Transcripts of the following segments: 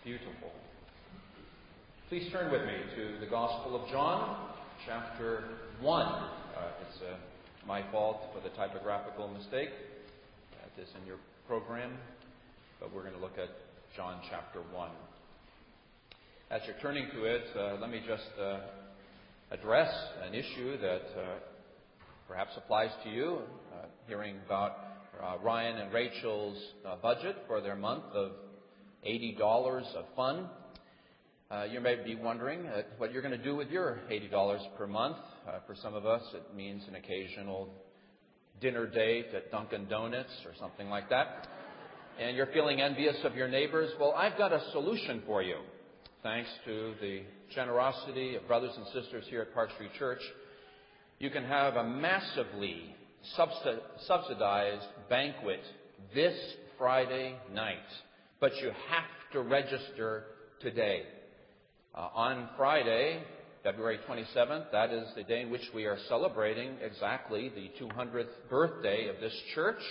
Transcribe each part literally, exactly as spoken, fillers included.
Beautiful. Please turn with me to the Gospel of John, chapter one. Uh, it's uh, my fault for the typographical mistake. That is in your program, but we're going to look at John chapter one. As you're turning to it, uh, let me just uh, address an issue that uh, perhaps applies to you. Uh, hearing about uh, Ryan and Rachel's uh, budget for their month of eighty dollars of fun. Uh, you may be wondering uh, what you're going to do with your eighty dollars per month. Uh, for some of us, it means an occasional dinner date at Dunkin' Donuts or something like that. And you're feeling envious of your neighbors. Well, I've got a solution for you. Thanks to the generosity of brothers and sisters here at Park Street Church, you can have a massively subsidized banquet this Friday night. But you have to register today. Uh, on Friday, February twenty-seventh, that is the day in which we are celebrating exactly the two hundredth birthday of this church.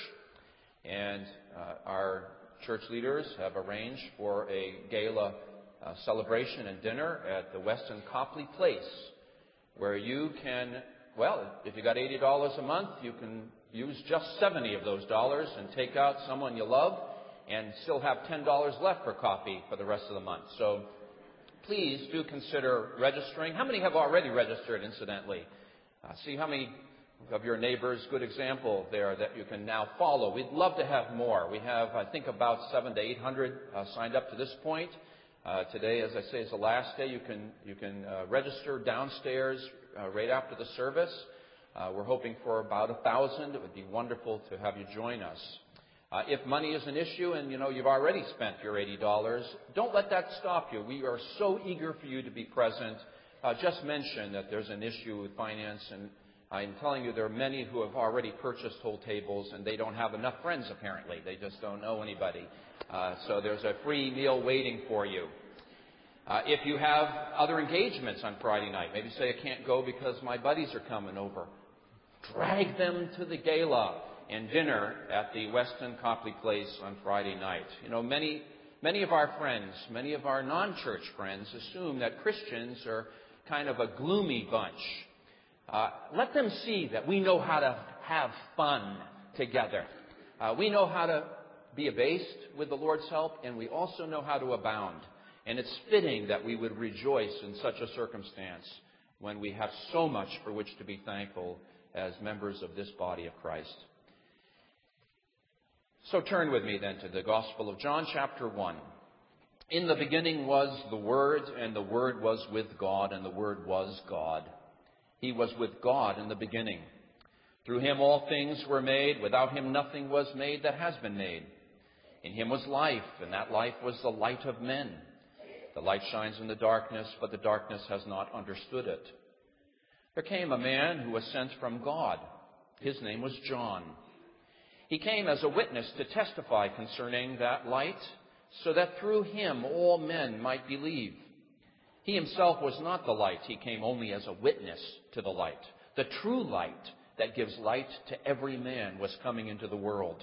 And uh, our church leaders have arranged for a gala uh, celebration and dinner at the Weston Copley Place, where you can, well, if you got eighty dollars a month, you can use just seventy of those dollars and take out someone you love and still have ten dollars left for coffee for the rest of the month. So please do consider registering. How many have already registered, incidentally? Uh, see how many of your neighbors, good example there that you can now follow. We'd love to have more. We have, I think, about seven to eight hundred uh, signed up to this point. Uh, today, as I say, is the last day. You can you can uh, register downstairs uh, right after the service. Uh, we're hoping for about a thousand. It would be wonderful to have you join us. Uh, if money is an issue and, you know, you've already spent your eighty dollars, don't let that stop you. We are so eager for you to be present. Uh, just mention that there's an issue with finance, and I'm telling you there are many who have already purchased whole tables and they don't have enough friends, apparently. They just don't know anybody. Uh, so there's a free meal waiting for you. Uh, if you have other engagements on Friday night, maybe say, I can't go because my buddies are coming over. Drag them to the gala and dinner at the Weston Copley Place on Friday night. You know, many many of our friends, many of our non-church friends assume that Christians are kind of a gloomy bunch. Uh, let them see that we know how to have fun together. Uh, we know how to be abased with the Lord's help, and we also know how to abound. And it's fitting that we would rejoice in such a circumstance when we have so much for which to be thankful as members of this body of Christ. So turn with me then to the Gospel of John, chapter one. In the beginning was the Word, and the Word was with God, and the Word was God. He was with God in the beginning. Through him all things were made. Without him nothing was made that has been made. In him was life, and that life was the light of men. The light shines in the darkness, but the darkness has not understood it. There came a man who was sent from God. His name was John. He came as a witness to testify concerning that light, so that through him all men might believe. He himself was not the light. He came only as a witness to the light. The true light that gives light to every man was coming into the world.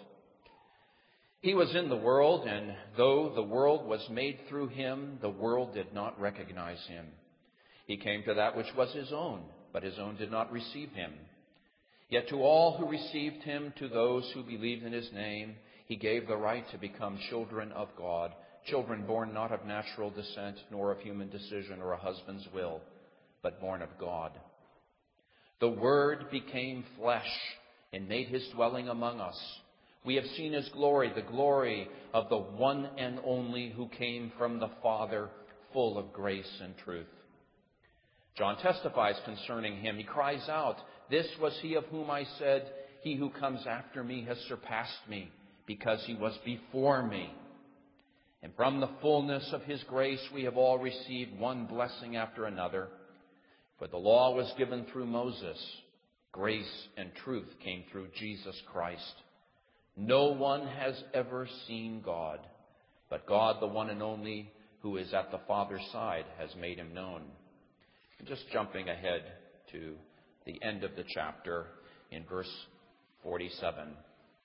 He was in the world, and though the world was made through him, the world did not recognize him. He came to that which was his own, but his own did not receive him. Yet to all who received him, to those who believed in his name, he gave the right to become children of God, children born not of natural descent, nor of human decision or a husband's will, but born of God. The Word became flesh and made his dwelling among us. We have seen his glory, the glory of the one and only who came from the Father, full of grace and truth. John testifies concerning him. He cries out, "This was he of whom I said, he who comes after me has surpassed me, because he was before me." And from the fullness of his grace we have all received one blessing after another. For the law was given through Moses. Grace and truth came through Jesus Christ. No one has ever seen God, but God, the one and only, who is at the Father's side, has made him known. And just jumping ahead to the end of the chapter in verse forty-seven.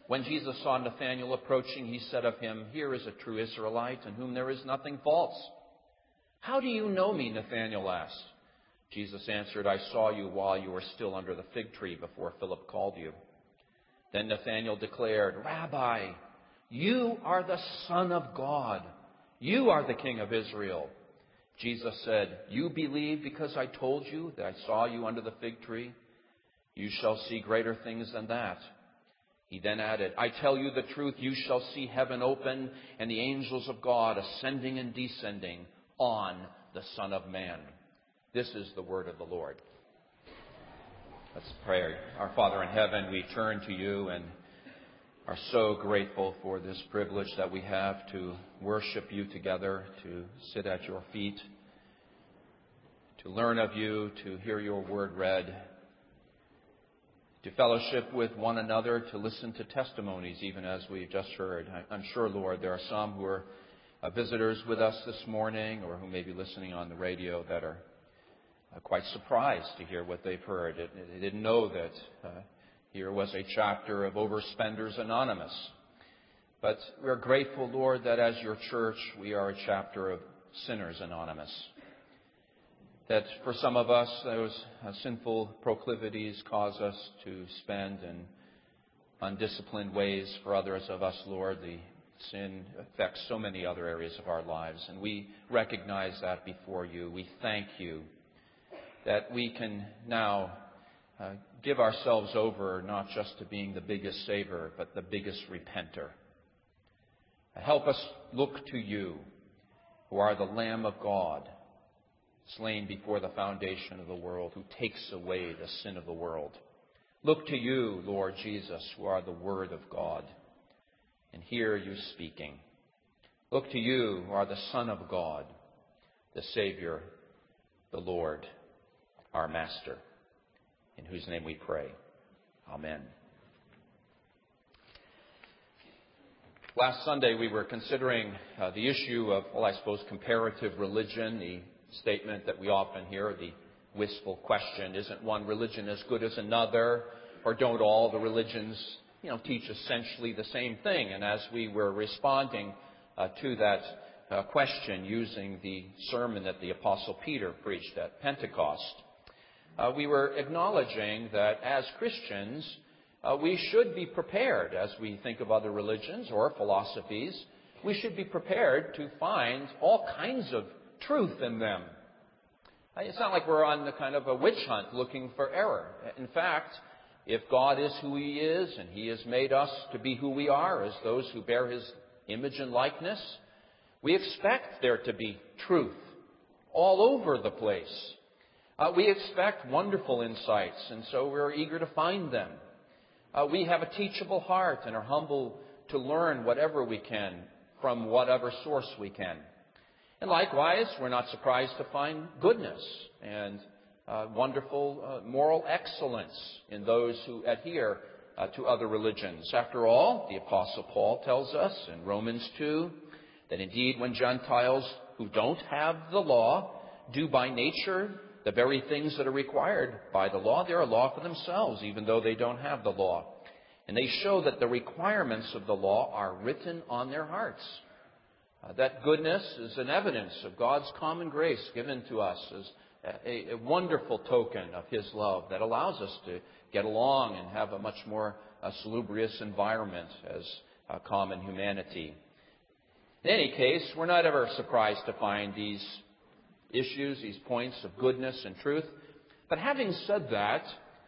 When Jesus saw Nathanael approaching, he said of him, "Here is a true Israelite, in whom there is nothing false." "How do you know me?" Nathanael asked. Jesus answered, "I saw you while you were still under the fig tree before Philip called you." Then Nathanael declared, "Rabbi, you are the Son of God. You are the King of Israel." Jesus said, "You believe because I told you that I saw you under the fig tree? You shall see greater things than that." He then added, "I tell you the truth, you shall see heaven open and the angels of God ascending and descending on the Son of Man." This is the word of the Lord. Let's pray. Our Father in heaven, we turn to you and are so grateful for this privilege that we have to worship you together, to sit at your feet, to learn of you, to hear your word read, to fellowship with one another, to listen to testimonies, even as we've just heard. I'm sure, Lord, there are some who are visitors with us this morning or who may be listening on the radio that are quite surprised to hear what they've heard. They didn't know that uh, here was a chapter of Overspenders Anonymous. But we're grateful, Lord, that as your church, we are a chapter of Sinners Anonymous. That for some of us, those uh, sinful proclivities cause us to spend in undisciplined ways. For others of us, Lord, the sin affects so many other areas of our lives. And we recognize that before you. We thank you that we can now uh, give ourselves over not just to being the biggest saver, but the biggest repenter. Help us look to you, who are the Lamb of God, slain before the foundation of the world, who takes away the sin of the world. Look to you, Lord Jesus, who are the Word of God, and hear you speaking. Look to you, who are the Son of God, the Savior, the Lord, our Master, in whose name we pray. Amen. Last Sunday we were considering uh, the issue of, well, I suppose, comparative religion, the statement that we often hear, the wistful question, isn't one religion as good as another, or don't all the religions, you know, teach essentially the same thing? And as we were responding uh, to that uh, question using the sermon that the Apostle Peter preached at Pentecost, Uh, we were acknowledging that as Christians, uh, we should be prepared as we think of other religions or philosophies. We should be prepared to find all kinds of truth in them. Uh, it's not like we're on the kind of a witch hunt looking for error. In fact, if God is who He is and He has made us to be who we are as those who bear His image and likeness, we expect there to be truth all over the place. Uh, we expect wonderful insights, and so we're eager to find them. Uh, we have a teachable heart and are humble to learn whatever we can from whatever source we can. And likewise, we're not surprised to find goodness and uh, wonderful uh, moral excellence in those who adhere uh, to other religions. After all, the Apostle Paul tells us in Romans two that indeed when Gentiles who don't have the law do by nature the very things that are required by the law, they're a law for themselves, even though they don't have the law. And they show that the requirements of the law are written on their hearts. Uh, that goodness is an evidence of God's common grace given to us as a, a wonderful token of His love that allows us to get along and have a much more uh, salubrious environment as uh, common humanity. In any case, we're not ever surprised to find these issues, these points of goodness and truth. But having said that,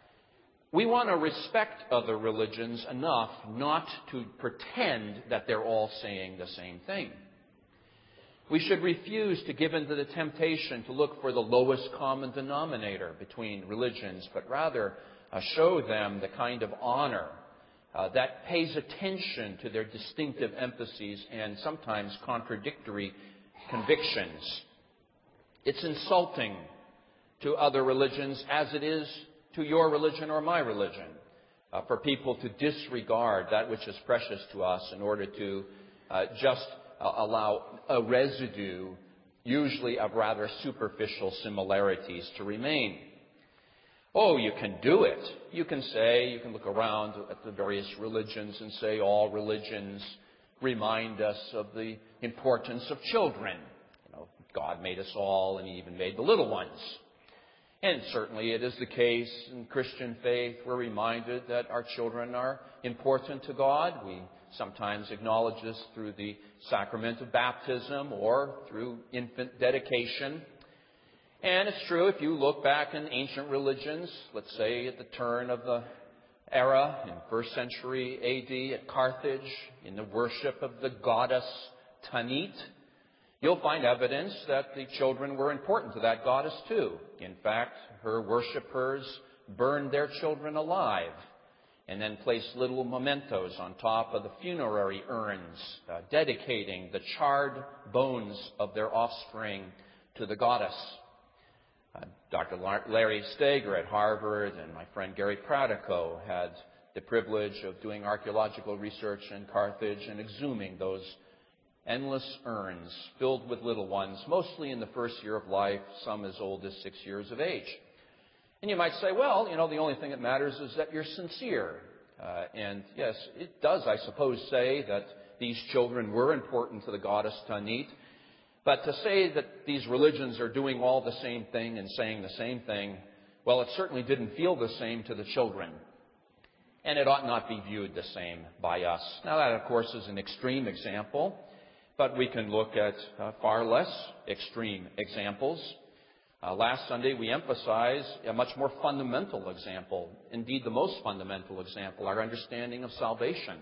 we want to respect other religions enough not to pretend that they're all saying the same thing. We should refuse to give in to the temptation to look for the lowest common denominator between religions, but rather uh, show them the kind of honor uh, that pays attention to their distinctive emphases and sometimes contradictory convictions. It's insulting to other religions as it is to your religion or my religion uh, for people to disregard that which is precious to us in order to uh, just uh, allow a residue, usually of rather superficial similarities, to remain. Oh, you can do it. You can say, you can look around at the various religions and say all religions remind us of the importance of children. You know, God made us all, and He even made the little ones. And certainly it is the case in Christian faith. We're reminded that our children are important to God. We sometimes acknowledge this through the sacrament of baptism or through infant dedication. And it's true, if you look back in ancient religions, let's say at the turn of the era in first century A D at Carthage, in the worship of the goddess Tanit, you'll find evidence that the children were important to that goddess too. In fact, her worshippers burned their children alive and then placed little mementos on top of the funerary urns, uh, dedicating the charred bones of their offspring to the goddess. Uh, Doctor Larry Steger at Harvard and my friend Gary Pratico had the privilege of doing archaeological research in Carthage and exhuming those endless urns filled with little ones, mostly in the first year of life, some as old as six years of age. And you might say, well, you know, the only thing that matters is that you're sincere. Uh, and yes, it does, I suppose, say that these children were important to the goddess Tanit. But to say that these religions are doing all the same thing and saying the same thing, well, it certainly didn't feel the same to the children. And it ought not be viewed the same by us. Now, that, of course, is an extreme example, but we can look at uh, far less extreme examples. Uh, last Sunday, we emphasized a much more fundamental example, indeed the most fundamental example, our understanding of salvation.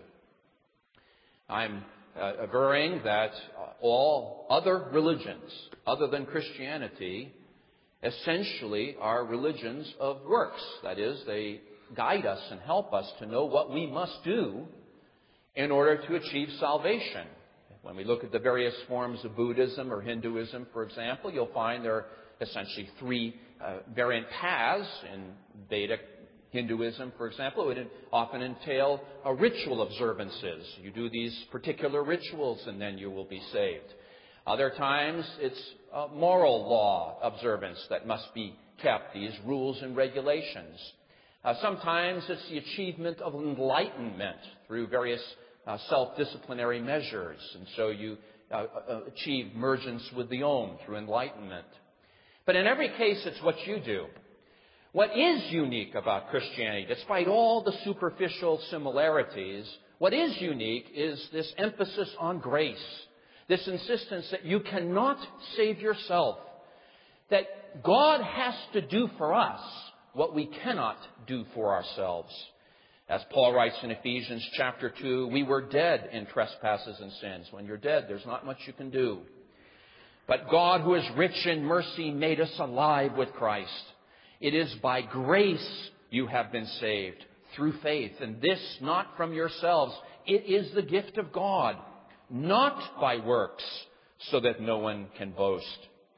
I'm Uh, averring that uh, all other religions, other than Christianity, essentially are religions of works. That is, they guide us and help us to know what we must do in order to achieve salvation. When we look at the various forms of Buddhism or Hinduism, for example, you'll find there are essentially three uh, variant paths. In Vedic Hinduism, for example, it would often entail uh, ritual observances. You do these particular rituals and then you will be saved. Other times it's uh, moral law observance that must be kept, these rules and regulations. Uh, sometimes it's the achievement of enlightenment through various uh, self-disciplinary measures. And so you uh, uh, achieve mergence with the Om through enlightenment. But in every case, it's what you do. What is unique about Christianity, despite all the superficial similarities, what is unique is this emphasis on grace, this insistence that you cannot save yourself, that God has to do for us what we cannot do for ourselves. As Paul writes in Ephesians chapter two, we were dead in trespasses and sins. When you're dead, there's not much you can do. But God, who is rich in mercy, made us alive with Christ. It is by grace you have been saved, through faith, and this not from yourselves. It is the gift of God, not by works, so that no one can boast.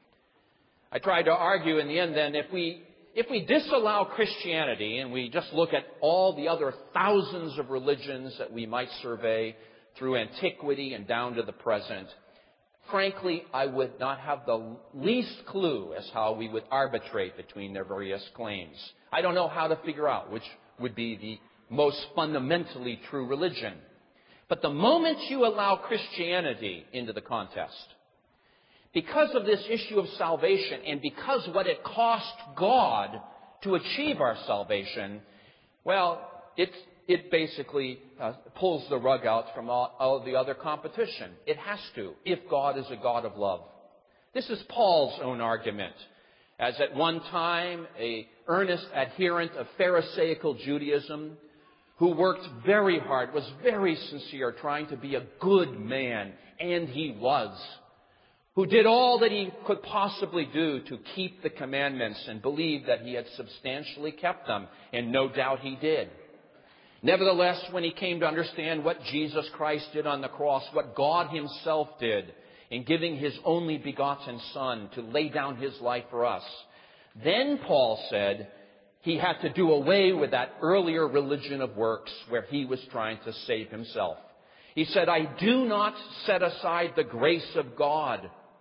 I tried to argue in the end then, if we, if we disallow Christianity and we just look at all the other thousands of religions that we might survey through antiquity and down to the present, frankly, I would not have the least clue as how we would arbitrate between their various claims. I don't know how to figure out which would be the most fundamentally true religion. But the moment you allow Christianity into the contest, because of this issue of salvation and because what it cost God to achieve our salvation, well, it's It basically uh, pulls the rug out from all, all the other competition. It has to, if God is a God of love. This is Paul's own argument. As at one time, a earnest adherent of Pharisaical Judaism, who worked very hard, was very sincere, trying to be a good man, and he was, who did all that he could possibly do to keep the commandments and believed that he had substantially kept them, and no doubt he did. Nevertheless, when he came to understand what Jesus Christ did on the cross, what God himself did in giving his only begotten Son to lay down his life for us, then Paul said he had to do away with that earlier religion of works where he was trying to save himself. He said, I do not set aside the grace of God,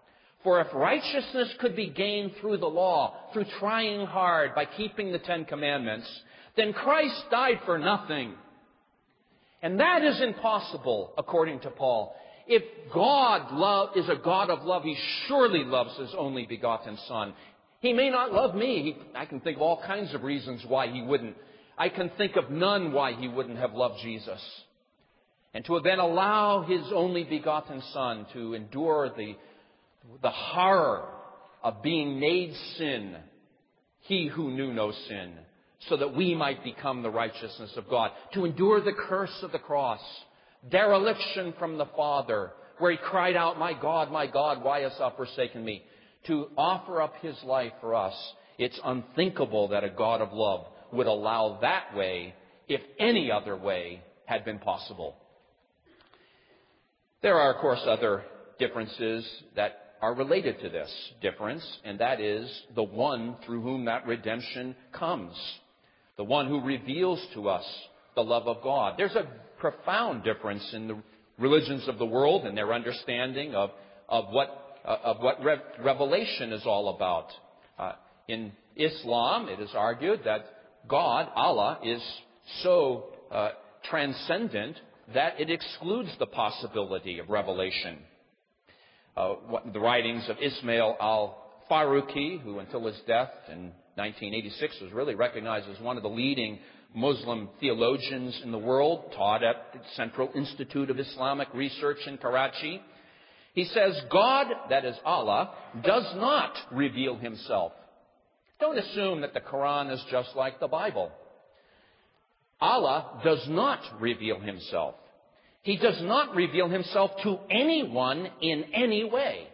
For if righteousness could be gained through the law, through trying hard, by keeping the Ten Commandments, then Christ died for nothing. And that is impossible, according to Paul. If God love, is a God of love, He surely loves His only begotten Son. He may not love me. He, I can think of all kinds of reasons why He wouldn't. I can think of none why He wouldn't have loved Jesus. And to then allow His only begotten Son to endure the, the horror of being made sin, He who knew no sin, so that we might become the righteousness of God. To endure the curse of the cross, dereliction from the Father, where He cried out, "My God, my God, why hast Thou forsaken me?" To offer up His life for us. It's unthinkable that a God of love would allow that way if any other way had been possible. There are, of course, other differences that are related to this difference, and that is the one through whom that redemption comes. The one who reveals to us the love of God. There's a profound difference in the religions of the world and their understanding of, of what Uh, of what re- revelation is all about. Uh, in Islam, it is argued that God, Allah, is so uh, transcendent that it excludes the possibility of revelation. Uh, what, the writings of Ismail al-Faruqi, who until his death in nineteen eighty-six was really recognized as one of the leading Muslim theologians in the world, taught at the Central Institute of Islamic Research in Karachi. He says, God, that is Allah, does not reveal Himself. Don't assume that the Quran is just like the Bible. Allah does not reveal Himself. He does not reveal Himself to anyone in any way.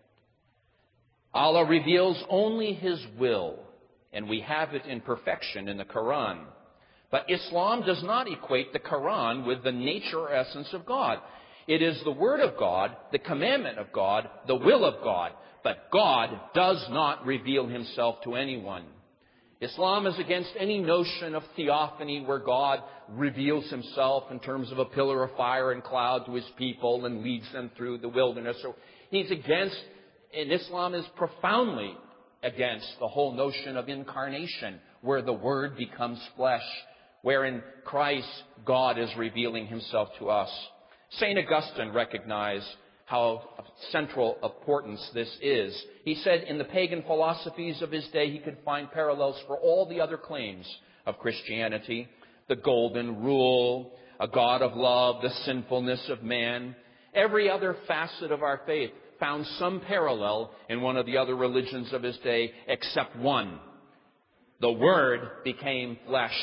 Allah reveals only His will, and we have it in perfection in the Quran. But Islam does not equate the Quran with the nature or essence of God. It is the Word of God, the commandment of God, the will of God. But God does not reveal Himself to anyone. Islam is against any notion of theophany where God reveals Himself in terms of a pillar of fire and cloud to His people and leads them through the wilderness. So He's against, and Islam is profoundly against the whole notion of incarnation, where the Word becomes flesh, where in Christ God is revealing Himself to us. Saint Augustine recognized how of central importance this is. He said in the pagan philosophies of his day he could find parallels for all the other claims of Christianity. The golden rule, a God of love, the sinfulness of man. Every other facet of our faith found some parallel in one of the other religions of his day except one. The Word became flesh.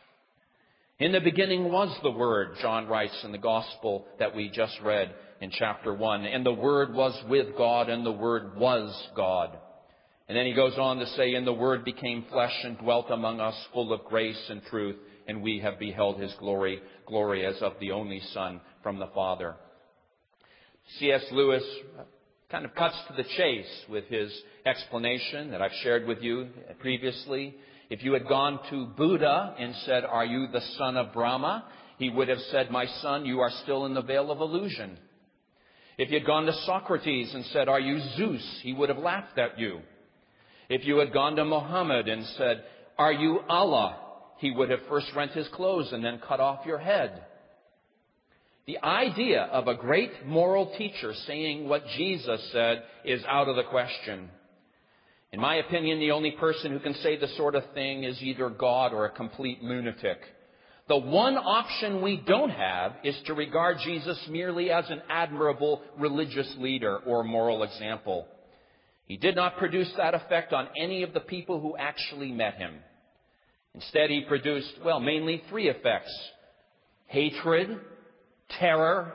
In the beginning was the Word, John writes in the Gospel that we just read in chapter one. And the Word was with God, and the Word was God. And then he goes on to say, and the Word became flesh and dwelt among us, full of grace and truth, and we have beheld His glory, glory as of the only Son from the Father. C S Lewis kind of cuts to the chase with his explanation that I've shared with you previously. If you had gone to Buddha and said, are you the son of Brahma? He would have said, my son, you are still in the veil of illusion. If you had gone to Socrates and said, are you Zeus? He would have laughed at you. If you had gone to Muhammad and said, are you Allah? He would have first rent his clothes and then cut off your head. The idea of a great moral teacher saying what Jesus said is out of the question. In my opinion, the only person who can say the sort of thing is either God or a complete lunatic. The one option we don't have is to regard Jesus merely as an admirable religious leader or moral example. He did not produce that effect on any of the people who actually met Him. Instead, He produced, well, mainly three effects: hatred, terror,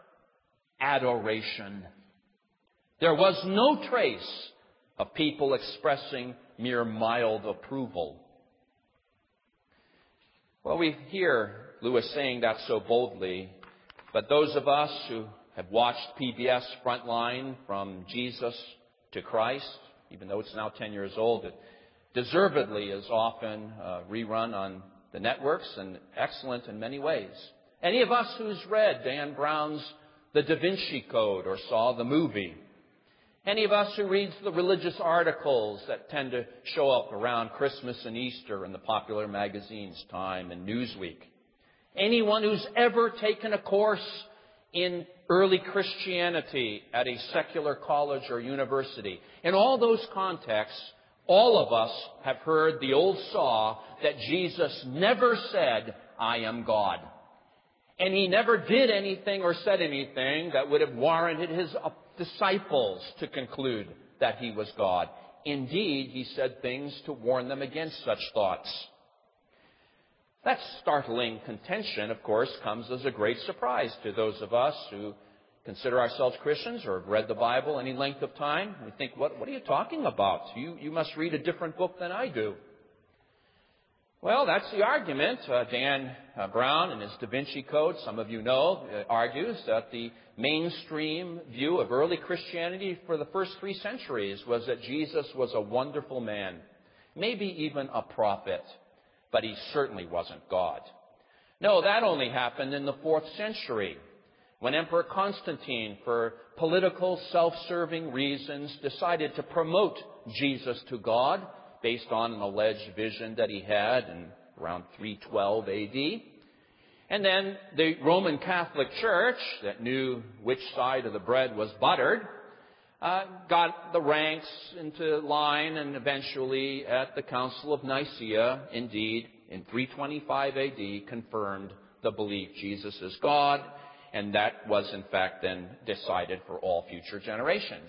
adoration. There was no trace of people expressing mere mild approval. Well, we hear Lewis saying that so boldly, but those of us who have watched P B S Frontline from Jesus to Christ, even though it's now ten years old, it deservedly is often uh, rerun on the networks and excellent in many ways. Any of us who's read Dan Brown's The Da Vinci Code or saw the movie, Any of us who reads the religious articles that tend to show up around Christmas and Easter in the popular magazines, Time and Newsweek. Anyone who's ever taken a course in early Christianity at a secular college or university. In all those contexts, all of us have heard the old saw that Jesus never said, "I am God." And he never did anything or said anything that would have warranted his disciples to conclude that he was God. Indeed, he said things to warn them against such thoughts. That startling contention, of course, comes as a great surprise to those of us who consider ourselves Christians or have read the Bible any length of time. We think, what, what are you talking about? You, you must read a different book than I do. Well, that's the argument. Uh, Dan uh, Brown, in his Da Vinci Code, some of you know, uh, argues that the mainstream view of early Christianity for the first three centuries was that Jesus was a wonderful man, maybe even a prophet, but he certainly wasn't God. No, that only happened in the fourth century, when Emperor Constantine, for political, self-serving reasons, decided to promote Jesus to God based on an alleged vision that he had in around three twelve A D. And then the Roman Catholic Church, that knew which side of the bread was buttered, uh, got the ranks into line, and eventually at the Council of Nicaea, indeed, in three twenty-five A D, confirmed the belief Jesus is God, and that was in fact then decided for all future generations.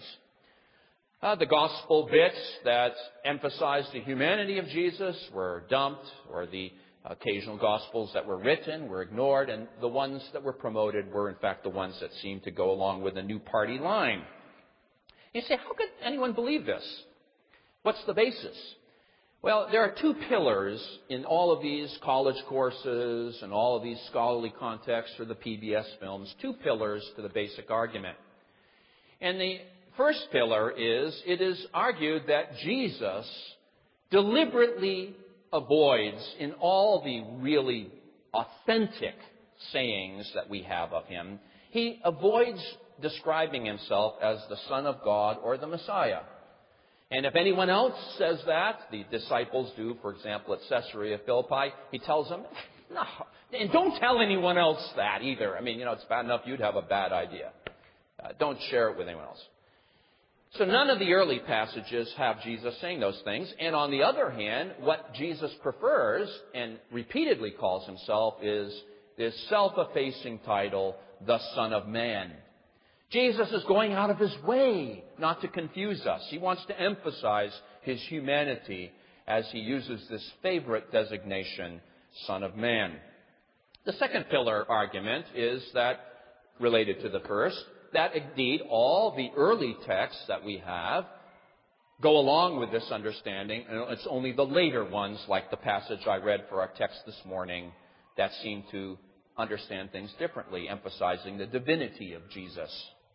Uh, the gospel bits that emphasized the humanity of Jesus were dumped, or the occasional gospels that were written were ignored, and the ones that were promoted were in fact the ones that seemed to go along with a new party line. You say, how could anyone believe this? What's the basis? Well, there are two pillars in all of these college courses and all of these scholarly contexts for the P B S films, two pillars to the basic argument. And the first pillar is, it is argued that Jesus deliberately avoids, in all the really authentic sayings that we have of him, he avoids describing himself as the Son of God or the Messiah. And if anyone else says that, the disciples do, for example, at Caesarea Philippi, he tells them, no, and don't tell anyone else that either. I mean, you know, it's bad enough you'd have a bad idea. Uh, don't share it with anyone else. So none of the early passages have Jesus saying those things. And on the other hand, what Jesus prefers and repeatedly calls himself is this self-effacing title, the Son of Man. Jesus is going out of his way not to confuse us. He wants to emphasize his humanity as he uses this favorite designation, Son of Man. The second pillar argument is that, related to the first, that indeed all the early texts that we have go along with this understanding, and it's only the later ones, like the passage I read for our text this morning, that seem to understand things differently, emphasizing the divinity of Jesus.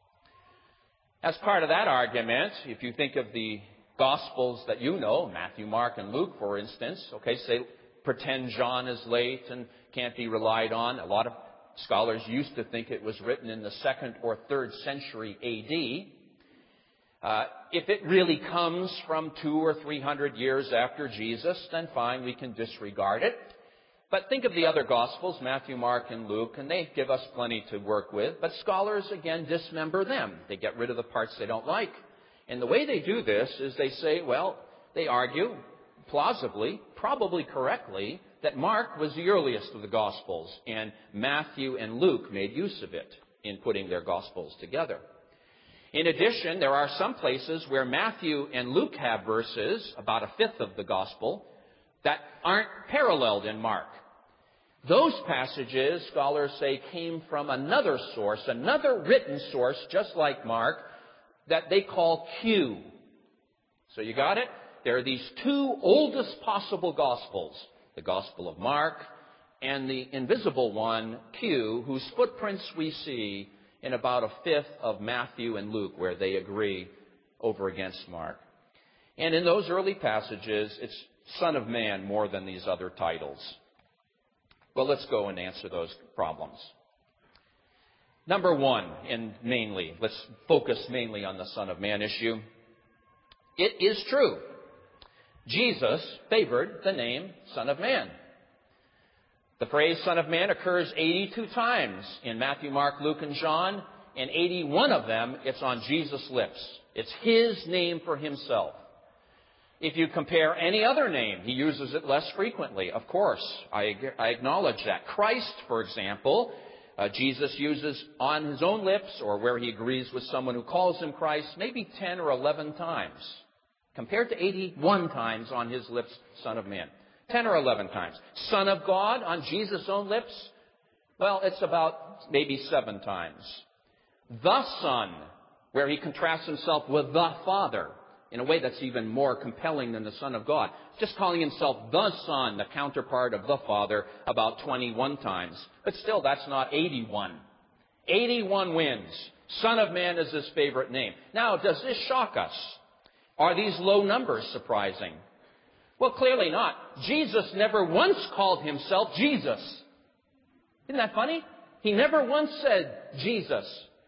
As part of that argument, if you think of the Gospels that you know, Matthew, Mark, and Luke, for instance, okay, say, pretend John is late and can't be relied on. A lot of scholars used to think it was written in the second or third century A D. Uh, if it really comes from two or three hundred years after Jesus, then fine, we can disregard it. But think of the other Gospels, Matthew, Mark, and Luke, and they give us plenty to work with. But scholars, again, dismember them. They get rid of the parts they don't like. And the way they do this is they say, well, they argue, plausibly, probably correctly, that Mark was the earliest of the Gospels, and Matthew and Luke made use of it in putting their Gospels together. In addition, there are some places where Matthew and Luke have verses, about a fifth of the Gospel, that aren't paralleled in Mark. Those passages, scholars say, came from another source, another written source, just like Mark, that they call Q. So you got it? There are these two oldest possible Gospels, the Gospel of Mark and the invisible one, Q, whose footprints we see in about a fifth of Matthew and Luke, where they agree over against Mark. And in those early passages, it's Son of Man more than these other titles. Well, let's go and answer those problems. Number one, and mainly, let's focus mainly on the Son of Man issue. It is true. Jesus favored the name Son of Man. The phrase Son of Man occurs eighty-two times in Matthew, Mark, Luke, and John, and eighty-one of them, it's on Jesus' lips. It's His name for Himself. If you compare any other name, He uses it less frequently. Of course, I, I acknowledge that. Christ, for example, uh, Jesus uses on His own lips, or where He agrees with someone who calls Him Christ, maybe ten or eleven times, compared to eighty-one times on His lips, Son of Man. ten or eleven times. Son of God on Jesus' own lips, well, it's about maybe seven times. The Son, where He contrasts Himself with the Father, in a way that's even more compelling than the Son of God. Just calling Himself the Son, the counterpart of the Father, about twenty-one times. But still, that's not eighty-one. eighty-one wins. Son of Man is His favorite name. Now, does this shock us? Are these low numbers surprising? Well, clearly not. Jesus never once called Himself Jesus. Isn't that funny? He never once said Jesus.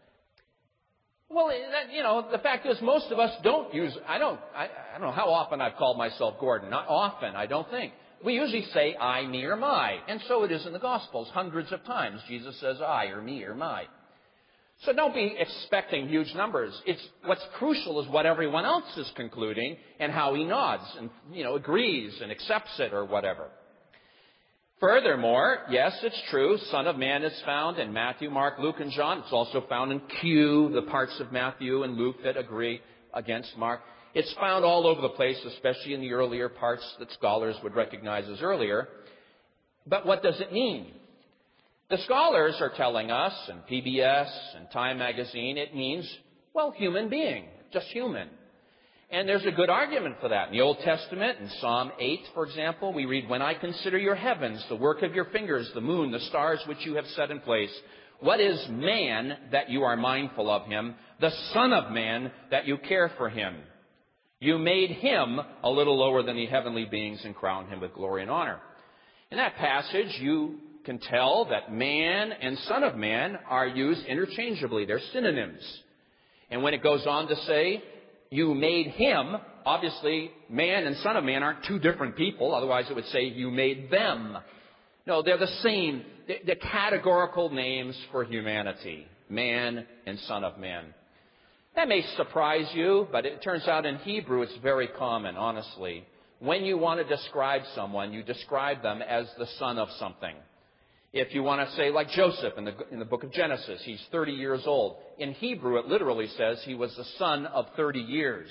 Well, that, you know, the fact is most of us don't use, I don't, I, I don't know how often I've called myself Gordon. Not often, I don't think. We usually say I, me, or my. And so it is in the Gospels. Hundreds of times Jesus says I, or me, or my. So don't be expecting huge numbers. It's, what's crucial is what everyone else is concluding and how he nods and, you know, agrees and accepts it or whatever. Furthermore, yes, it's true, Son of Man is found in Matthew, Mark, Luke, and John. It's also found in Q, the parts of Matthew and Luke that agree against Mark. It's found all over the place, especially in the earlier parts that scholars would recognize as earlier. But what does it mean? The scholars are telling us, and P B S and Time Magazine, it means, well, human being, just human. And there's a good argument for that. In the Old Testament, in Psalm eight, for example, we read, "When I consider your heavens, the work of your fingers, the moon, the stars which you have set in place, what is man that you are mindful of him, the Son of Man that you care for him? You made him a little lower than the heavenly beings and crowned him with glory and honor." In that passage, you can tell that man and Son of Man are used interchangeably. They're synonyms. And when it goes on to say, you made him, obviously, man and Son of Man aren't two different people. Otherwise, it would say you made them. No, they're the same. They're categorical names for humanity. Man and Son of Man. That may surprise you, but it turns out in Hebrew it's very common, honestly. When you want to describe someone, you describe them as the son of something. If you want to say, like Joseph in the, in the book of Genesis, he's thirty years old. In Hebrew, it literally says he was the son of thirty years.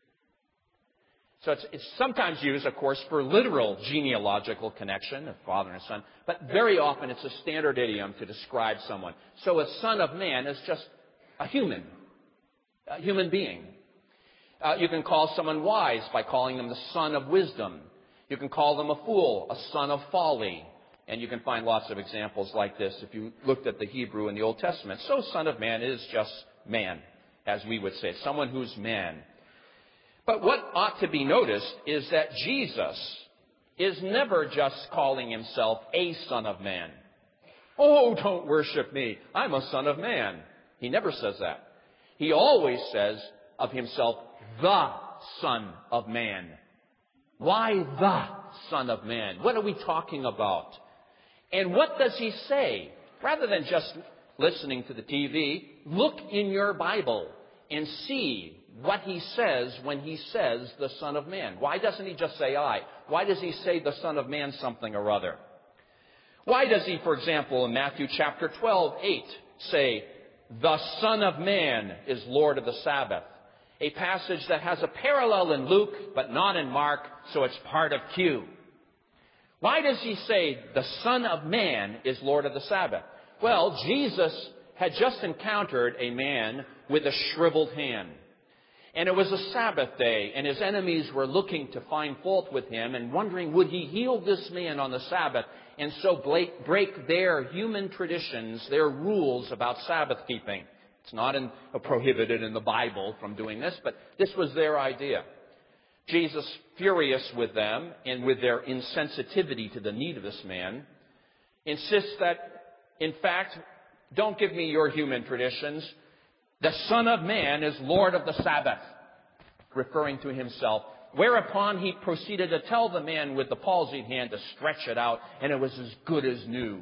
So it's, it's sometimes used, of course, for literal genealogical connection of father and son, but very often it's a standard idiom to describe someone. So a son of man is just a human, a human being. Uh, you can call someone wise by calling them the son of wisdom. You can call them a fool, a son of folly. And you can find lots of examples like this if you looked at the Hebrew in the Old Testament. So Son of Man is just man, as we would say, someone who's man. But what ought to be noticed is that Jesus is never just calling himself a Son of Man. Oh, don't worship me. I'm a Son of Man. He never says that. He always says of himself, the Son of Man. Why the Son of Man? What are we talking about? And what does he say? Rather than just listening to the T V, look in your Bible and see what he says when he says the Son of Man. Why doesn't he just say I? Why does he say the Son of Man something or other? Why does he, for example, in Matthew chapter twelve, eight, say, the Son of Man is Lord of the Sabbath? A passage that has a parallel in Luke, but not in Mark, so it's part of Q. Why does he say the Son of Man is Lord of the Sabbath? Well, Jesus had just encountered a man with a shriveled hand. And it was a Sabbath day, and his enemies were looking to find fault with him and wondering, would he heal this man on the Sabbath and so break their human traditions, their rules about Sabbath keeping? It's not in, uh, prohibited in the Bible from doing this, but this was their idea. Jesus, furious with them and with their insensitivity to the need of this man, insists that, in fact, Don't give me your human traditions. The Son of Man is Lord of the Sabbath, referring to himself. Whereupon he proceeded to tell the man with the palsied hand to stretch it out, and it was as good as new.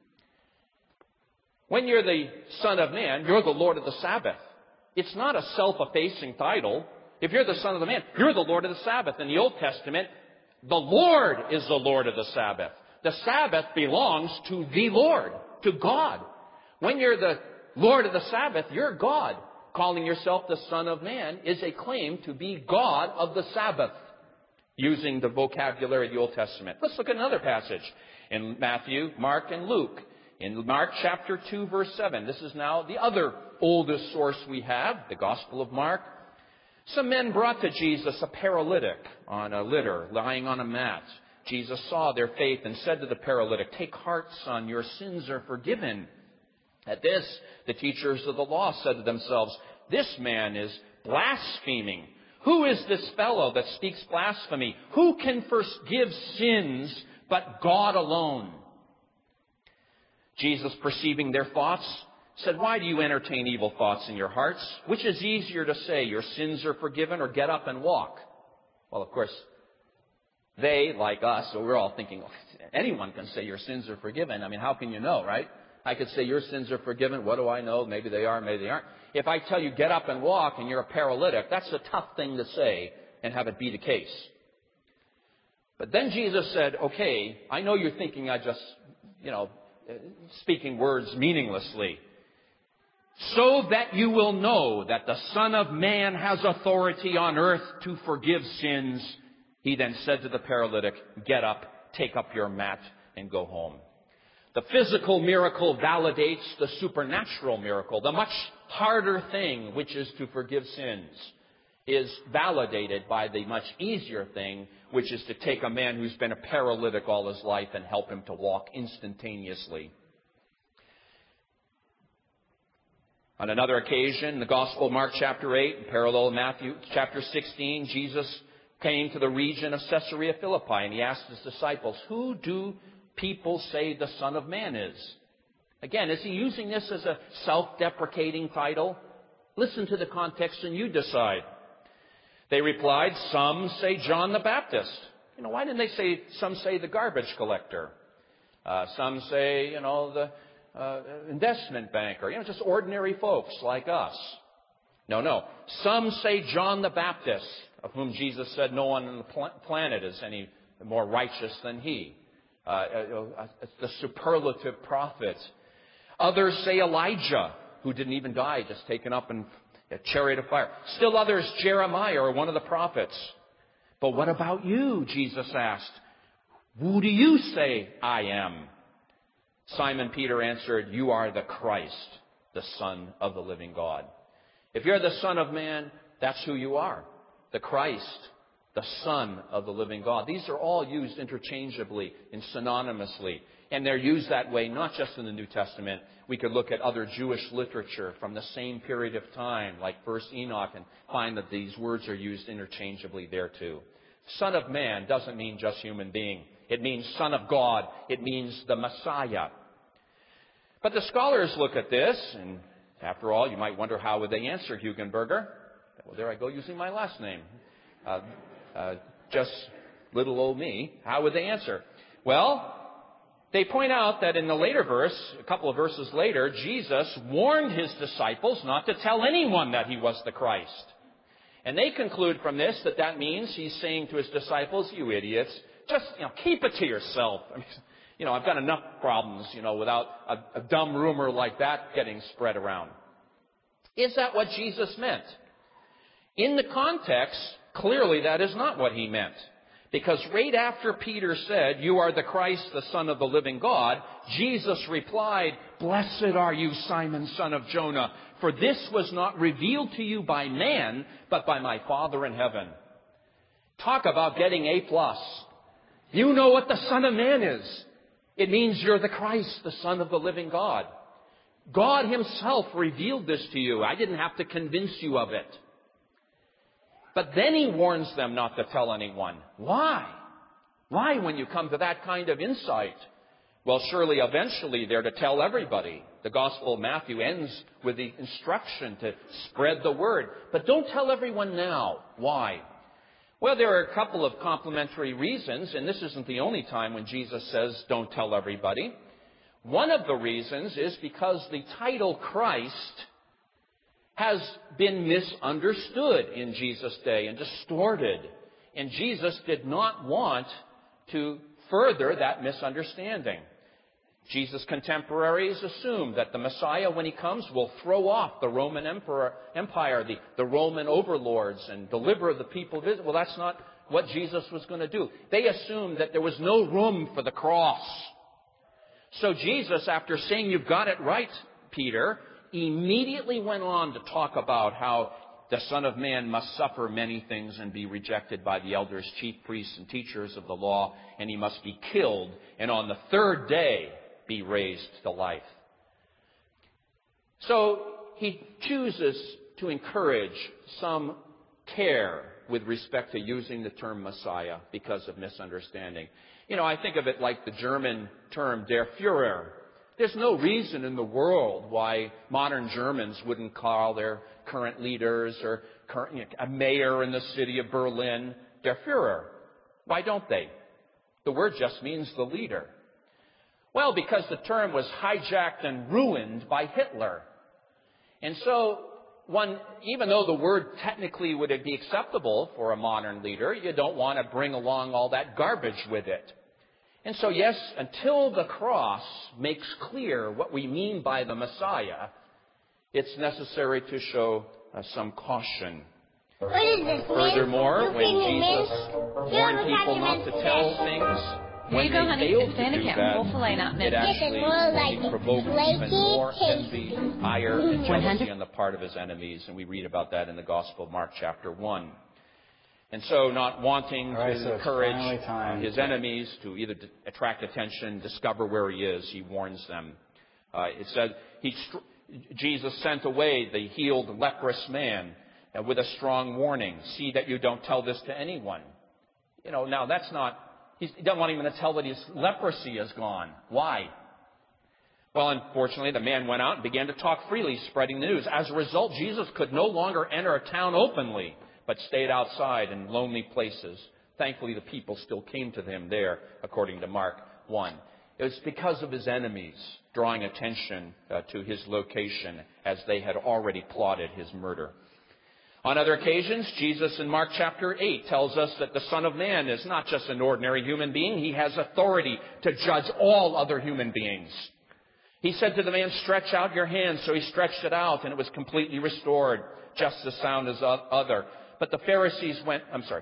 When you're the Son of Man, you're the Lord of the Sabbath. It's not a self-effacing title. If you're the Son of the Man, you're the Lord of the Sabbath. In the Old Testament, the Lord is the Lord of the Sabbath. The Sabbath belongs to the Lord, to God. When you're the Lord of the Sabbath, you're God. Calling yourself the Son of Man is a claim to be God of the Sabbath, using the vocabulary of the Old Testament. Let's look at another passage in Matthew, Mark, and Luke. In Mark chapter two, verse seven, this is now the other oldest source we have, the Gospel of Mark. Some men brought to Jesus a paralytic on a litter, lying on a mat. Jesus saw their faith and said to the paralytic, "Take heart, son, your sins are forgiven." At this, the teachers of the law said to themselves, "This man is blaspheming. Who is this fellow that speaks blasphemy? Who can forgive sins but God alone?" Jesus, perceiving their thoughts, said, "Why do you entertain evil thoughts in your hearts? Which is easier to say, your sins are forgiven, or get up and walk?" Well, of course, they, like us, so we're all thinking, anyone can say your sins are forgiven. I mean, how can you know, right? I could say your sins are forgiven. What do I know? Maybe they are, maybe they aren't. If I tell you get up and walk and you're a paralytic, that's a tough thing to say and have it be the case. But then Jesus said, okay, I know you're thinking I just, you know, speaking words meaninglessly. "So that you will know that the Son of Man has authority on earth to forgive sins," he then said to the paralytic, "Get up, take up your mat, and go home." The physical miracle validates the supernatural miracle. The much harder thing, which is to forgive sins, is validated by the much easier thing, which is to take a man who's been a paralytic all his life and help him to walk instantaneously. On another occasion, the Gospel of Mark chapter eight, parallel Matthew chapter sixteen, Jesus came to the region of Caesarea Philippi, and he asked his disciples, "Who do people say the Son of Man is?" Again, is he using this as a self-deprecating title? Listen to the context and you decide. They replied, "Some say John the Baptist." You know, why didn't they say, some say the garbage collector? Uh, some say, you know, the uh, investment banker. You know, just ordinary folks like us. No, no. Some say John the Baptist, of whom Jesus said no one on the pl- planet is any more righteous than he. Uh, uh, the superlative prophet. Others say Elijah, who didn't even die, just taken up in a chariot of fire. Still others, Jeremiah, or one of the prophets. "But what about you?" Jesus asked. "Who do you say I am?" Simon Peter answered, "You are the Christ, the Son of the living God." If you're the Son of Man, that's who you are. The Christ, the Son of the living God. These are all used interchangeably and synonymously. And they're used that way not just in the New Testament. We could look at other Jewish literature from the same period of time, like First Enoch, and find that these words are used interchangeably there too. Son of Man doesn't mean just human being. It means Son of God. It means the Messiah. But the scholars look at this, and after all, you might wonder, how would they answer Hugenberger? Well, there I go using my last name. Uh, uh, just little old me. How would they answer? Well, they point out that in the later verse, a couple of verses later, Jesus warned his disciples not to tell anyone that he was the Christ. And they conclude from this that that means he's saying to his disciples, "You idiots, just, you know, keep it to yourself. I mean, you know, I've got enough problems, you know, without a, a dumb rumor like that getting spread around." Is that what Jesus meant? In the context, clearly that is not what he meant. Because right after Peter said, "You are the Christ, the Son of the living God," Jesus replied, "Blessed are you, Simon, son of Jonah, for this was not revealed to you by man, but by my Father in heaven." Talk about getting A plus. You know what the Son of Man is. It means you're the Christ, the Son of the living God. God himself revealed this to you. I didn't have to convince you of it. But then he warns them not to tell anyone. Why? Why when you come to that kind of insight? Well, surely eventually they're to tell everybody. The Gospel of Matthew ends with the instruction to spread the word. But don't tell everyone now. Why? Well, there are a couple of complementary reasons, and this isn't the only time when Jesus says, don't tell everybody. One of the reasons is because the title Christ has been misunderstood in Jesus' day and distorted. And Jesus did not want to further that misunderstanding. Jesus' contemporaries assumed that the Messiah, when he comes, will throw off the Roman emperor, Empire, the, the Roman overlords, and deliver the people of Israel. Well, that's not what Jesus was going to do. They assumed that there was no room for the cross. So Jesus, after saying, you've got it right, Peter, immediately went on to talk about how the Son of Man must suffer many things and be rejected by the elders, chief priests, and teachers of the law, and he must be killed, and on the third day be raised to life. So he chooses to encourage some care with respect to using the term Messiah because of misunderstanding. You know, I think of it like the German term Der Führer. There's no reason in the world why modern Germans wouldn't call their current leaders or current, you know, a mayor in the city of Berlin Der Führer. Why don't they? The word just means the leader. Well, because the term was hijacked and ruined by Hitler. And so, one, even though the word technically would be acceptable for a modern leader, you don't want to bring along all that garbage with it. And so, yes, until the cross makes clear what we mean by the Messiah, it's necessary to show uh, some caution. What is this, Furthermore, Miss? when You feed me, Jesus Miss? warned You people not to tell things, Here when you go, they honey. failed It's to Santa do Cat. that, Full fillet, not it mixed. actually more like only provoked even flaky, more tasty. envy, ire, and one jealousy hundred on the part of his enemies. And we read about that in the Gospel of Mark chapter one. And so, not wanting All right, to so it's encourage finally time. his enemies to either d- attract attention, discover where he is, he warns them. Uh, it said he str- Jesus sent away the healed leprous man uh, with a strong warning. See that you don't tell this to anyone. You know, now that's not, he doesn't want even to tell that his leprosy is gone. Why? Well, unfortunately, the man went out and began to talk freely, spreading the news. As a result, Jesus could no longer enter a town openly, but stayed outside in lonely places. Thankfully, the people still came to him there, according to Mark one. It was because of his enemies drawing attention uh, to his location as they had already plotted his murder. On other occasions, Jesus in Mark chapter eight tells us that the Son of Man is not just an ordinary human being. He has authority to judge all other human beings. He said to the man, stretch out your hand. So he stretched it out, and it was completely restored, just as sound as other. But the Pharisees went, I'm sorry.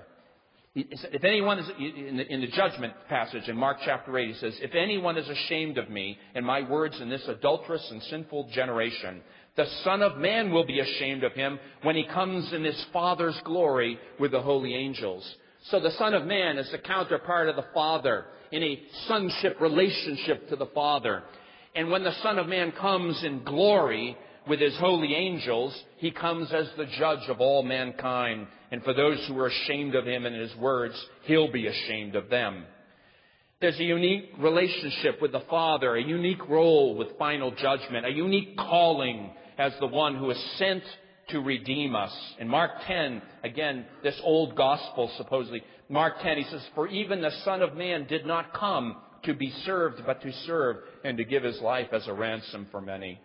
If anyone is, in the, in the judgment passage in Mark chapter eight, he says, if anyone is ashamed of me and my words in this adulterous and sinful generation, the Son of Man will be ashamed of him when he comes in his Father's glory with the holy angels. So the Son of Man is the counterpart of the Father in a sonship relationship to the Father. And when the Son of Man comes in glory with his holy angels, he comes as the judge of all mankind. And for those who are ashamed of him and his words, he'll be ashamed of them. There's a unique relationship with the Father, a unique role with final judgment, a unique calling as the one who is sent to redeem us. In Mark ten, again, this old gospel supposedly, Mark ten, he says, for even the Son of Man did not come to be served, but to serve and to give his life as a ransom for many.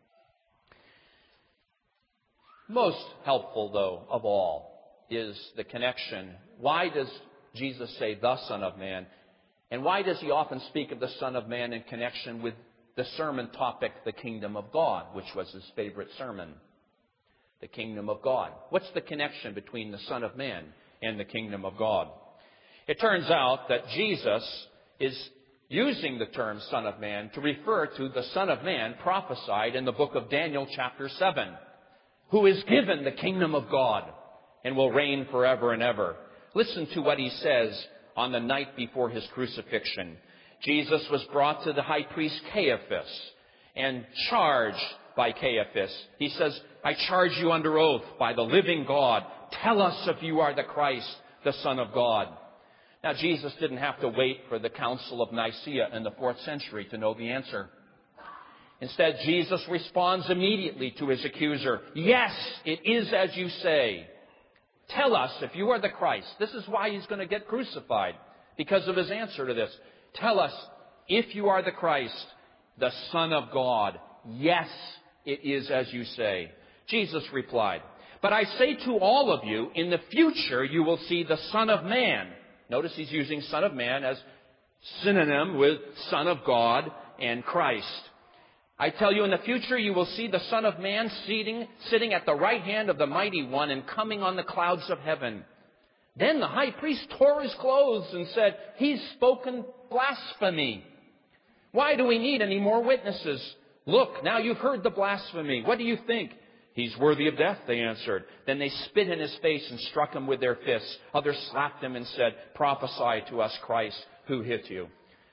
Most helpful, though, of all, is the connection. Why does Jesus say the Son of Man? And why does he often speak of the Son of Man in connection with the sermon topic, the Kingdom of God, which was his favorite sermon? The Kingdom of God. What's the connection between the Son of Man and the Kingdom of God? It turns out that Jesus is using the term Son of Man to refer to the Son of Man prophesied in the book of Daniel chapter seven, who is given the kingdom of God and will reign forever and ever. Listen to what he says on the night before his crucifixion. Jesus was brought to the high priest Caiaphas and charged by Caiaphas. He says, I charge you under oath by the living God. Tell us if you are the Christ, the Son of God. Now, Jesus didn't have to wait for the Council of Nicaea in the fourth century to know the answer. Instead, Jesus responds immediately to his accuser. Yes, it is as you say. Tell us if you are the Christ. This is why he's going to get crucified, because of his answer to this. Tell us if you are the Christ, the Son of God. Yes, it is as you say. Jesus replied, but I say to all of you, in the future you will see the Son of Man. Notice he's using Son of Man as synonym with Son of God and Christ. I tell you, in the future you will see the Son of Man sitting, sitting at the right hand of the Mighty One and coming on the clouds of heaven. Then the high priest tore his clothes and said, he's spoken blasphemy. Why do we need any more witnesses? Look, now you've heard the blasphemy. What do you think? He's worthy of death, they answered. Then they spit in his face and struck him with their fists. Others slapped him and said, prophesy to us, Christ, who hit you?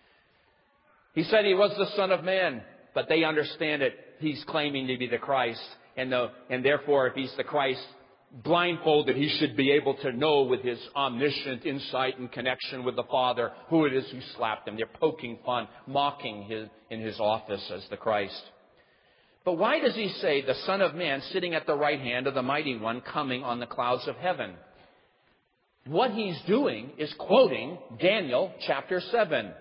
He said he was the Son of Man, but they understand it. He's claiming to be the Christ, and, the, and therefore, if he's the Christ, blindfolded, he should be able to know with his omniscient insight and connection with the Father who it is who slapped him. They're poking fun, mocking him in his office as the Christ. But why does he say the Son of Man sitting at the right hand of the Mighty One coming on the clouds of heaven? What he's doing is quoting Daniel chapter seven.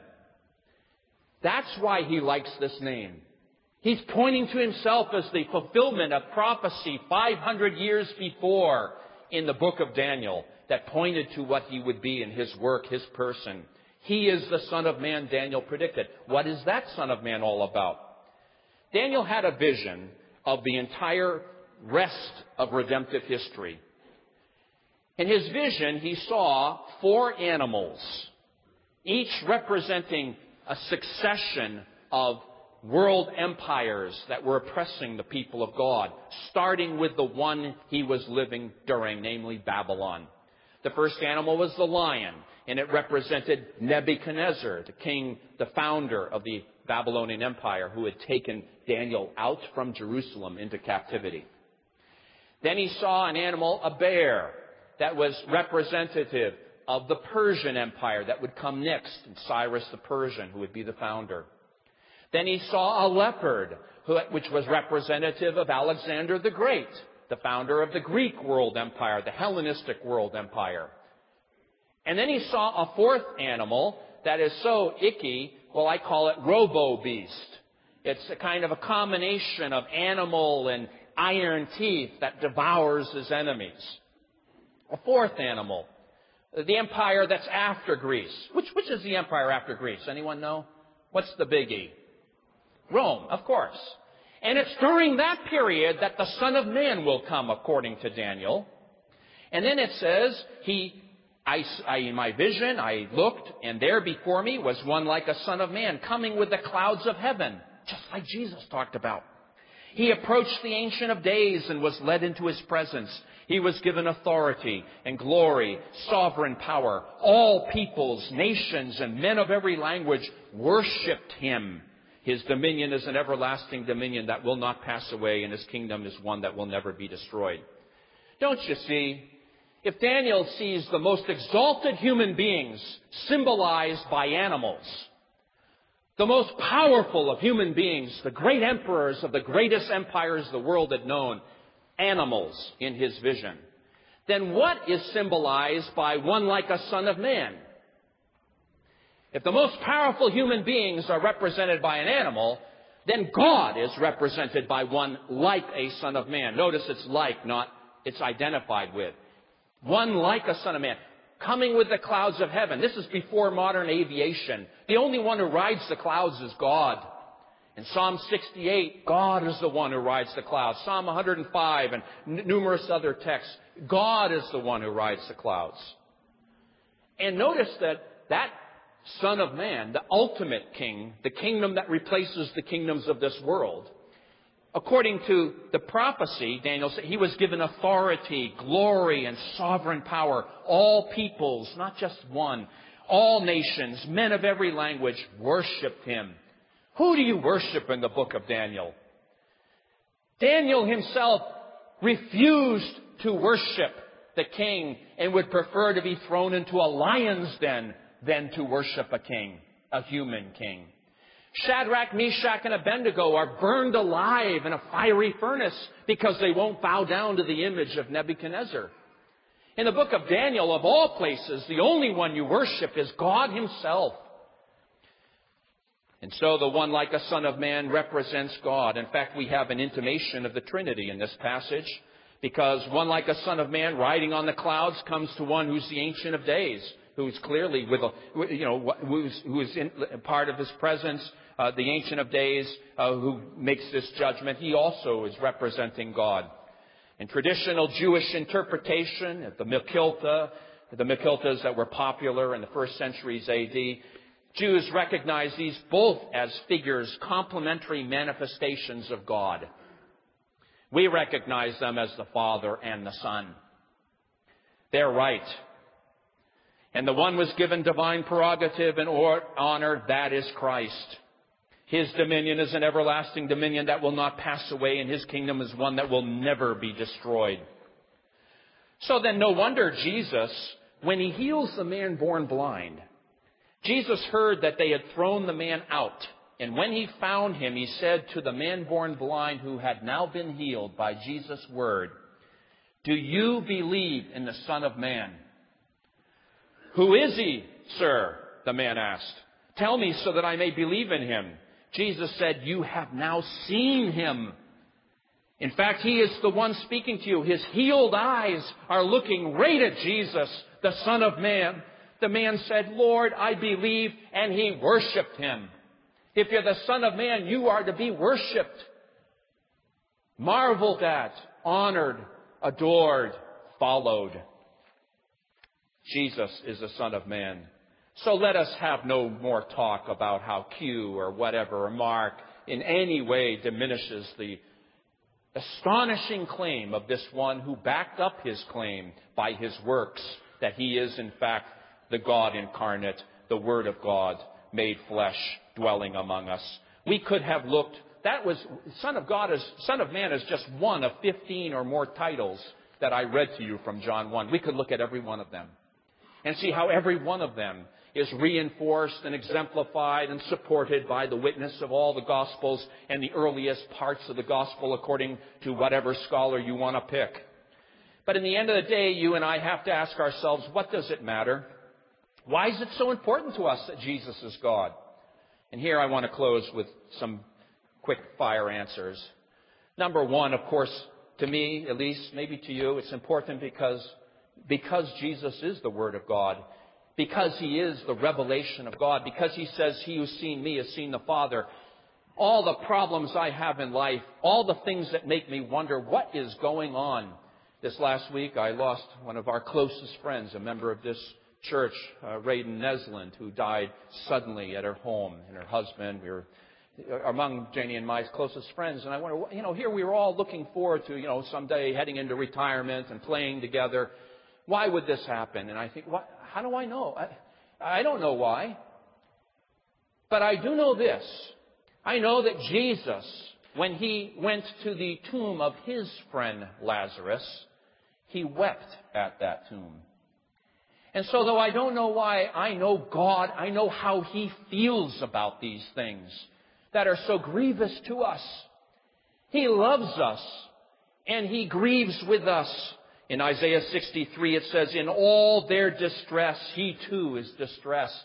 That's why he likes this name. He's pointing to himself as the fulfillment of prophecy five hundred years before in the book of Daniel that pointed to what he would be in his work, his person. He is the Son of Man Daniel predicted. What is that Son of Man all about? Daniel had a vision of the entire rest of redemptive history. In his vision, he saw four animals, each representing a succession of world empires that were oppressing the people of God, starting with the one he was living during, namely Babylon. The first animal was the lion, and it represented Nebuchadnezzar, the king, the founder of the Babylonian Empire, who had taken Daniel out from Jerusalem into captivity. Then he saw an animal, a bear, that was representative of the Persian Empire that would come next, and Cyrus the Persian, who would be the founder. Then he saw a leopard, which was representative of Alexander the Great, the founder of the Greek world empire, the Hellenistic world empire. And then he saw a fourth animal that is so icky, well, I call it robo-beast. It's a kind of a combination of animal and iron teeth that devours his enemies. A fourth animal, the empire that's after Greece. Which, which is the empire after Greece? Anyone know? What's the biggie? Rome, of course. And it's during that period that the Son of Man will come, according to Daniel. And then it says, he, I, I, in my vision, I looked, and there before me was one like a Son of Man, coming with the clouds of heaven, just like Jesus talked about. He approached the Ancient of Days and was led into his presence. He was given authority and glory, sovereign power. All peoples, nations, and men of every language worshipped him. His dominion is an everlasting dominion that will not pass away, and his kingdom is one that will never be destroyed. Don't you see? If Daniel sees the most exalted human beings symbolized by animals, the most powerful of human beings, the great emperors of the greatest empires the world had known, animals in his vision, then what is symbolized by one like a Son of Man? If the most powerful human beings are represented by an animal, then God is represented by one like a Son of Man. Notice it's like, not it's identified with. One like a Son of Man, coming with the clouds of heaven. This is before modern aviation. The only one who rides the clouds is God. In Psalm sixty-eight, God is the one who rides the clouds. Psalm one hundred five and n- numerous other texts, God is the one who rides the clouds. And notice that that Son of Man, the ultimate king, the kingdom that replaces the kingdoms of this world, according to the prophecy, Daniel said, he was given authority, glory, and sovereign power. All peoples, not just one, all nations, men of every language worshipped him. Who do you worship in the book of Daniel? Daniel himself refused to worship the king and would prefer to be thrown into a lion's den than to worship a king, a human king. Shadrach, Meshach, and Abednego are burned alive in a fiery furnace because they won't bow down to the image of Nebuchadnezzar. In the book of Daniel, of all places, the only one you worship is God himself. And so the one like a son of man represents God. In fact, we have an intimation of the Trinity in this passage, because one like a son of man riding on the clouds comes to one who's the Ancient of Days, who's clearly with a, you know, who's, who's in part of his presence, uh, the Ancient of Days, uh, who makes this judgment. He also is representing God. In traditional Jewish interpretation of the Mekhilta, the Mekhiltas that were popular in the first centuries A D, Jews recognize these both as figures, complementary manifestations of God. We recognize them as the Father and the Son. They're right. And the one was given divine prerogative and honor, that is Christ. His dominion is an everlasting dominion that will not pass away, and his kingdom is one that will never be destroyed. So then no wonder Jesus, when he heals the man born blind, Jesus heard that they had thrown the man out. And when he found him, he said to the man born blind who had now been healed by Jesus' word, "Do you believe in the Son of Man?" "Who is he, sir?" the man asked. "Tell me so that I may believe in him." Jesus said, "You have now seen him. In fact, he is the one speaking to you. His healed eyes are looking right at Jesus, the Son of Man." The man said, "Lord, I believe," and he worshipped him. If you're the Son of Man, you are to be worshipped, marveled at, honored, adored, followed. Jesus is the Son of Man. So let us have no more talk about how Q or whatever, or Mark, in any way diminishes the astonishing claim of this one who backed up his claim by his works, that he is in fact the God incarnate, the Word of God made flesh, dwelling among us. We could have looked, that was, Son of God is, Son of Man is just one of fifteen or more titles that I read to you from John one. We could look at every one of them and see how every one of them is reinforced and exemplified and supported by the witness of all the Gospels and the earliest parts of the Gospel according to whatever scholar you want to pick. But in the end of the day, you and I have to ask ourselves, what does it matter? Why is it so important to us that Jesus is God? And here I want to close with some quick fire answers. Number one, of course, to me, at least, maybe to you, it's important because, because Jesus is the Word of God. Because he is the revelation of God, because he says, "He who's seen me has seen the Father." All the problems I have in life, all the things that make me wonder what is going on. This last week, I lost one of our closest friends, a member of this church, uh, Raiden Nesland, who died suddenly at her home, and her husband. We were among Janie and my closest friends, and I wonder, you know, here we were all looking forward to, you know, someday heading into retirement and playing together. Why would this happen? And I think, what? How do I know? I, I don't know why. But I do know this. I know that Jesus, when he went to the tomb of his friend Lazarus, he wept at that tomb. And so though I don't know why, I know God, I know how he feels about these things that are so grievous to us. He loves us, and he grieves with us. In Isaiah sixty-three, it says, "In all their distress, he too is distressed."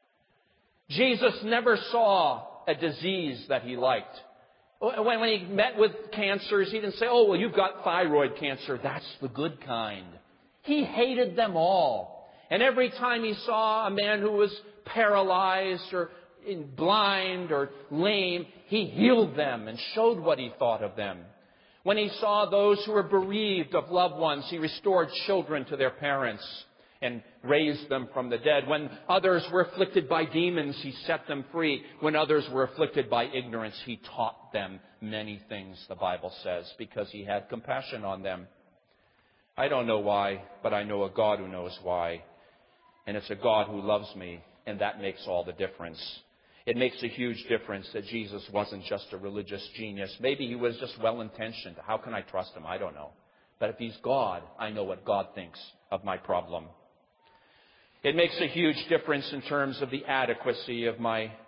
Jesus never saw a disease that he liked. When he met with cancers, he didn't say, "Oh, well, you've got thyroid cancer. That's the good kind." He hated them all. And every time he saw a man who was paralyzed or blind or lame, he healed them and showed what he thought of them. When he saw those who were bereaved of loved ones, he restored children to their parents and raised them from the dead. When others were afflicted by demons, he set them free. When others were afflicted by ignorance, he taught them many things, the Bible says, because he had compassion on them. I don't know why, but I know a God who knows why. And it's a God who loves me, and that makes all the difference. It makes a huge difference that Jesus wasn't just a religious genius. Maybe he was just well-intentioned. How can I trust him? I don't know. But if he's God, I know what God thinks of my problem. It makes a huge difference in terms of the adequacy of my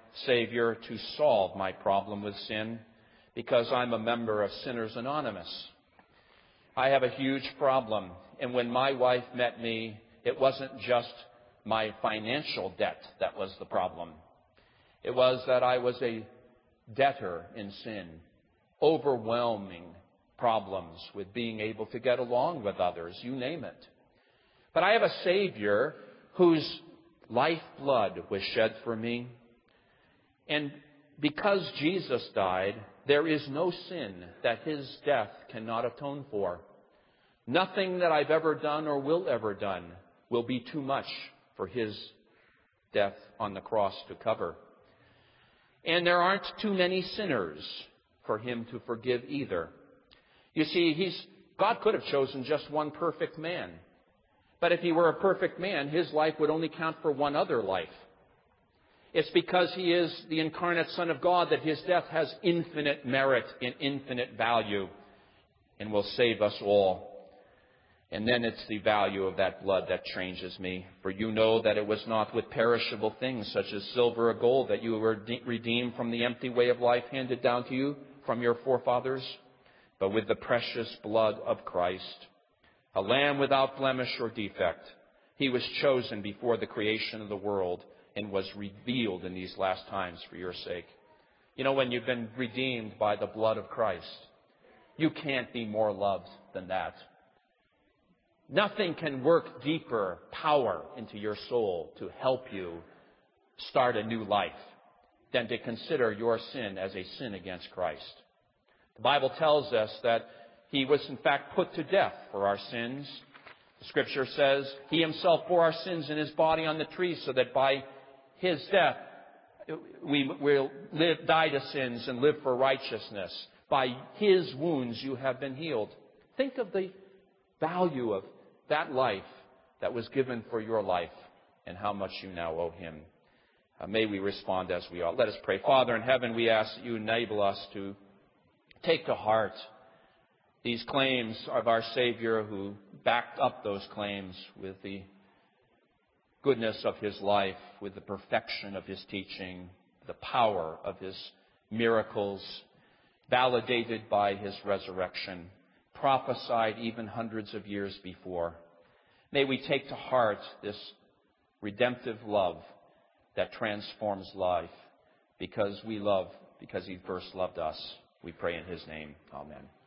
Savior to solve my problem with sin because I'm a member of Sinners Anonymous. I have a huge problem, and when my wife met me, it wasn't just my financial debt that was the problem. It was that I was a debtor in sin, overwhelming problems with being able to get along with others, you name it. But I have a Savior whose lifeblood was shed for me. And because Jesus died, there is no sin that His death cannot atone for. Nothing that I've ever done or will ever done will be too much for His death on the cross to cover. And there aren't too many sinners for Him to forgive either. You see, he's, God could have chosen just one perfect man. But if He were a perfect man, His life would only count for one other life. It's because He is the incarnate Son of God that His death has infinite merit and infinite value and will save us all. And then it's the value of that blood that changes me. For you know that it was not with perishable things such as silver or gold that you were de- redeemed from the empty way of life handed down to you from your forefathers, but with the precious blood of Christ, a lamb without blemish or defect. He was chosen before the creation of the world and was revealed in these last times for your sake. You know, when you've been redeemed by the blood of Christ, you can't be more loved than that. Nothing can work deeper power into your soul to help you start a new life than to consider your sin as a sin against Christ. The Bible tells us that He was in fact put to death for our sins. The Scripture says He Himself bore our sins in His body on the tree so that by His death we will live, die to sins and live for righteousness. By His wounds you have been healed. Think of the value of that life that was given for your life and how much you now owe Him. Uh, may we respond as we ought. Let us pray. Father in heaven, we ask that you enable us to take to heart these claims of our Savior, who backed up those claims with the goodness of His life, with the perfection of His teaching, the power of His miracles, validated by His resurrection, prophesied even hundreds of years before. May we take to heart this redemptive love that transforms life because we love, because He first loved us. We pray in His name. Amen.